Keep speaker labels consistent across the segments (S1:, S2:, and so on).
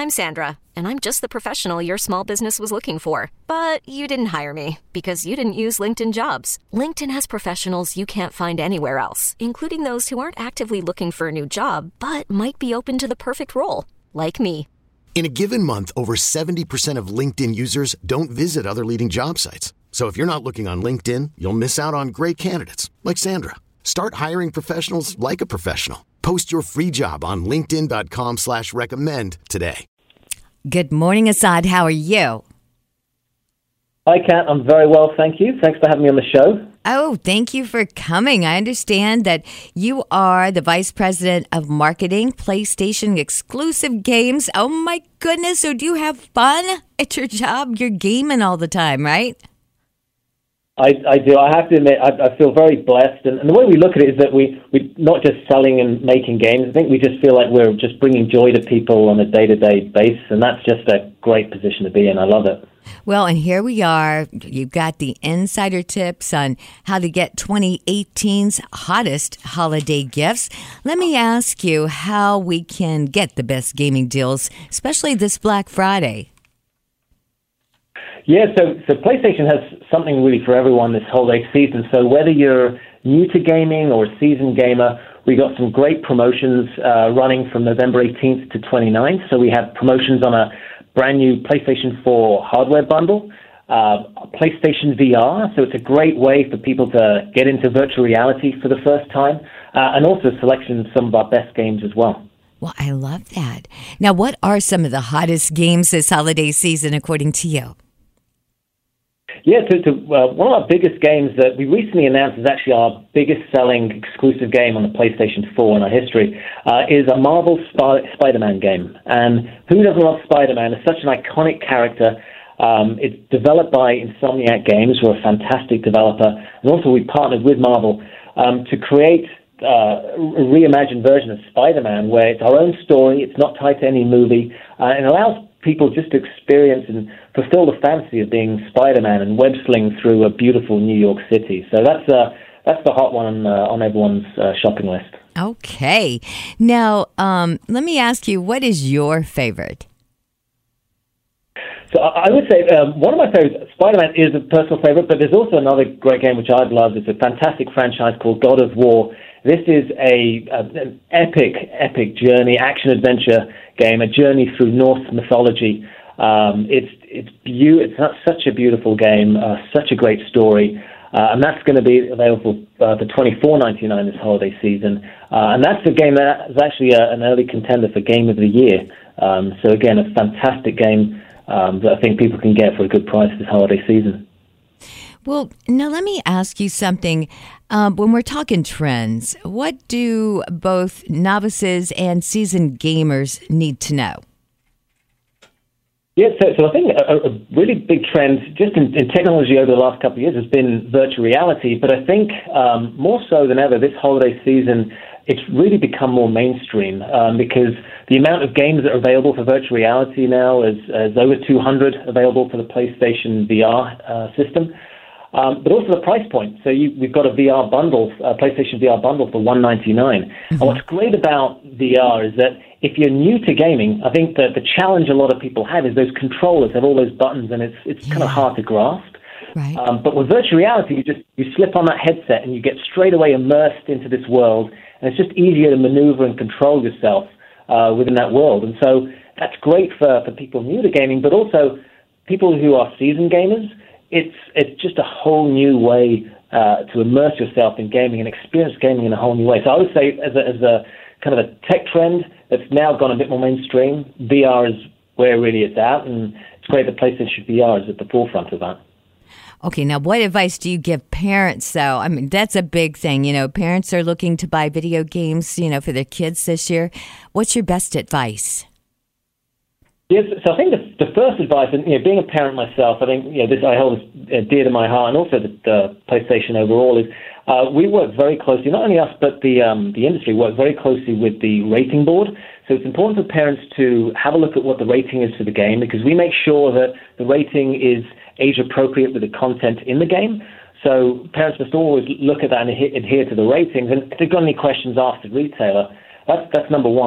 S1: I'm Sandra, and I'm just the professional your small business was looking for. But you didn't hire me because you didn't use LinkedIn Jobs. LinkedIn has professionals you can't find anywhere else, including those who aren't actively looking for a new job, but might be open to the perfect role, like me.
S2: In a given month, over 70% of LinkedIn users don't visit other leading job sites. So if you're not looking on LinkedIn, you'll miss out on great candidates like Sandra. Start hiring professionals like a professional. Post your free job on linkedin.com/recommend today.
S3: Good morning, Assad. How are you?
S4: Hi, Kat. I'm very well, thank you. Thanks for having me on the show.
S3: Oh, thank you for coming. I understand that you are the Vice President of Marketing, PlayStation exclusive games. Oh, my goodness. So do you have fun at your job? You're gaming all the time, right?
S4: I do. I have to admit, I feel very blessed. And the way we look at it is that we're not just selling and making games. I think we just feel like we're just bringing joy to people on a day-to-day basis. And that's just a great position to be in. I love it.
S3: Well, and here we are. You've got the insider tips on how to get 2018's hottest holiday gifts. Let me ask you how we can get the best gaming deals, especially this Black Friday.
S4: Yeah, so PlayStation has something really for everyone this holiday season. So whether you're new to gaming or a seasoned gamer, we got some great promotions running from November 18th to 29th. So we have promotions on a brand new PlayStation 4 hardware bundle, PlayStation VR. So it's a great way for people to get into virtual reality for the first time, and also selection of some of our best games as well.
S3: Well, I love that. Now, what are some of the hottest games this holiday season, according to you?
S4: Yeah, one of our biggest games that we recently announced is actually our biggest selling exclusive game on the PlayStation 4 in our history, is a Marvel Spider-Man game. And who doesn't love Spider-Man? It's such an iconic character. It's developed by Insomniac Games, who are a fantastic developer. And also we partnered with Marvel to create a reimagined version of Spider-Man where it's our own story, it's not tied to any movie, and it allows people just to experience and fulfill the fantasy of being Spider-Man and web-sling through a beautiful New York City. So that's the hot one on everyone's shopping list.
S3: Okay. Now, let me ask you, what is your favorite?
S4: So I would say one of my favorites, Spider-Man is a personal favorite, but there's also another great game which I've loved. It's a fantastic franchise called God of War. This is an epic journey, action-adventure game, a journey through Norse mythology. It's such a beautiful game, such a great story, and that's going to be available for $24.99 this holiday season. And that's a game that is actually an early contender for Game of the Year. So again, a fantastic game that I think people can get for a good price this holiday season.
S3: Well, now let me ask you something. When we're talking trends, what do both novices and seasoned gamers need to know?
S4: Yeah, so I think a really big trend just in technology over the last couple of years has been virtual reality, but I think more so than ever this holiday season, it's really become more mainstream because the amount of games that are available for virtual reality now is over 200 available for the PlayStation VR system. But also the price point. So we've got a VR bundle, a PlayStation VR bundle for $199. Mm-hmm. And what's great about VR is that if you're new to gaming, I think that the challenge a lot of people have is those controllers have all those buttons, and it's kind of hard to grasp.
S3: Right.
S4: But with virtual reality, you slip on that headset and you get straight away immersed into this world, and it's just easier to maneuver and control yourself within that world. And so that's great for people new to gaming, but also people who are seasoned gamers. It's just a whole new way to immerse yourself in gaming and experience gaming in a whole new way. So I would say as a kind of a tech trend that's now gone a bit more mainstream, VR is where really it's at, and it's great that PlayStation VR is at the forefront of that.
S3: Okay, now what advice do you give parents, though? I mean, that's a big thing. You know, parents are looking to buy video games, for their kids this year. What's your best advice?
S4: Yes, so I think the first advice, and being a parent myself, I think this I hold this dear to my heart, and also the PlayStation overall is we work very closely. Not only us, but the industry work very closely with the rating board. So it's important for parents to have a look at what the rating is for the game, because we make sure that the rating is age appropriate with the content in the game. So parents must always look at that and adhere to the ratings. And if they've got any questions, ask the retailer. That's number one.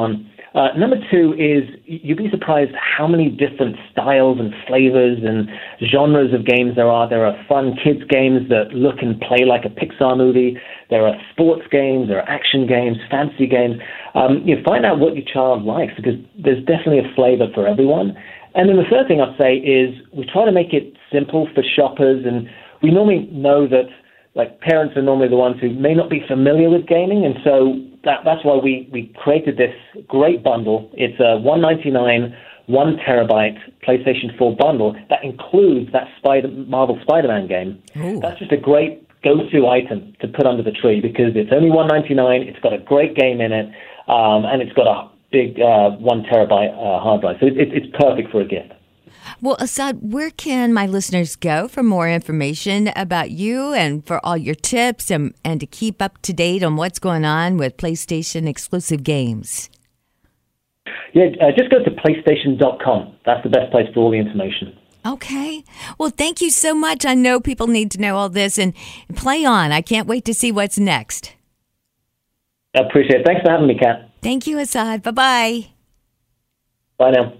S4: Number two is you'd be surprised how many different styles and flavors and genres of games there are. There are fun kids games that look and play like a Pixar movie. There are sports games, there are action games, fantasy games. Find out what your child likes, because there's definitely a flavor for everyone. And then the third thing I'd say is we try to make it simple for shoppers, and we normally know that parents are normally the ones who may not be familiar with gaming, and so that's why we created this great bundle. It's a $199 1 terabyte PlayStation 4 bundle that includes that Marvel Spider-Man game. Ooh. That's just a great go-to item to put under the tree, because it's only $199. It's got a great game in it, and it's got a big 1 terabyte hard drive. So it's perfect for a gift.
S3: Well, Assad, where can my listeners go for more information about you and for all your tips and to keep up to date on what's going on with PlayStation exclusive games?
S4: Yeah, just go to PlayStation.com. That's the best place for all the information.
S3: Okay. Well, thank you so much. I know people need to know all this, and play on. I can't wait to see what's next.
S4: I appreciate it. Thanks for having me, Kat.
S3: Thank you, Assad. Bye-bye.
S4: Bye now.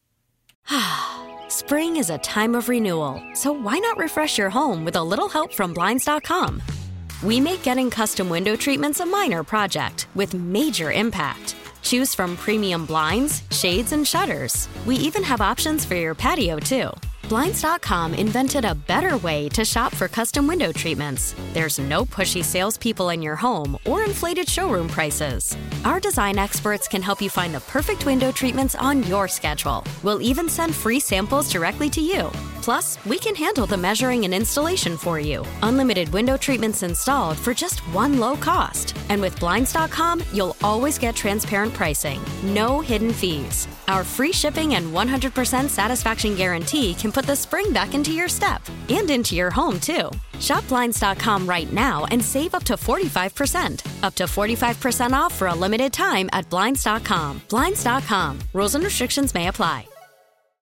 S5: Spring is a time of renewal, so why not refresh your home with a little help from Blinds.com? We make getting custom window treatments a minor project with major impact. Choose from premium blinds, shades, and shutters. We even have options for your patio, too. Blinds.com invented a better way to shop for custom window treatments. There's no pushy salespeople in your home or inflated showroom prices. Our design experts can help you find the perfect window treatments on your schedule. We'll even send free samples directly to you. Plus, we can handle the measuring and installation for you. Unlimited window treatments installed for just one low cost. And with Blinds.com, you'll always get transparent pricing. No hidden fees. Our free shipping and 100% satisfaction guarantee can put the spring back into your step and into your home, too. Shop Blinds.com right now and save up to 45%. Up to 45% off for a limited time at Blinds.com. Blinds.com. Rules and restrictions may apply.